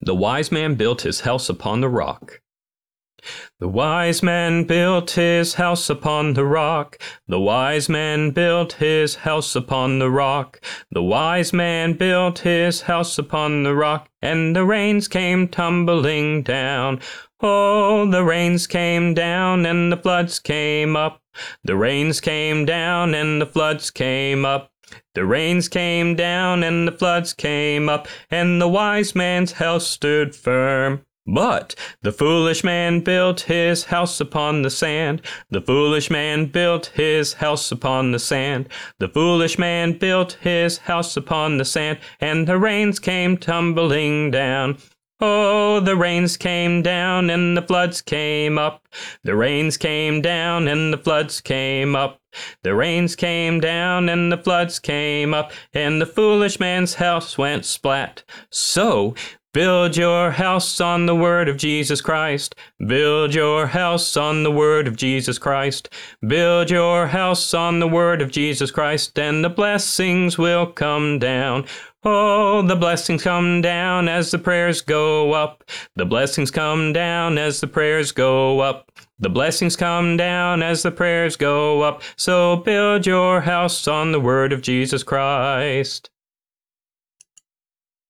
The wise man built his house upon the rock. The wise man built his house upon the rock. The wise man built his house upon the rock. The wise man built his house upon the rock, and the rains came tumbling down. Oh, the rains came down and the floods came up. The rains came down and the floods came up. The rains came down and the floods came up, and the wise man's house stood firm. But the foolish man built his house upon the sand. The foolish man built his house upon the sand. The foolish man built his house upon the sand, and the rains came tumbling down. Oh, the rains came down and the floods came up. The rains came down and the floods came up. The rains came down and the floods came up, and the foolish man's house went splat. So, build your house on the word of Jesus Christ. Build your house on the word of Jesus Christ. Build your house on the word of Jesus Christ, and the blessings will come down. Oh, the blessings come down as the prayers go up. The blessings come down as the prayers go up. The blessings come down as the prayers go up. So build your house on the word of Jesus Christ.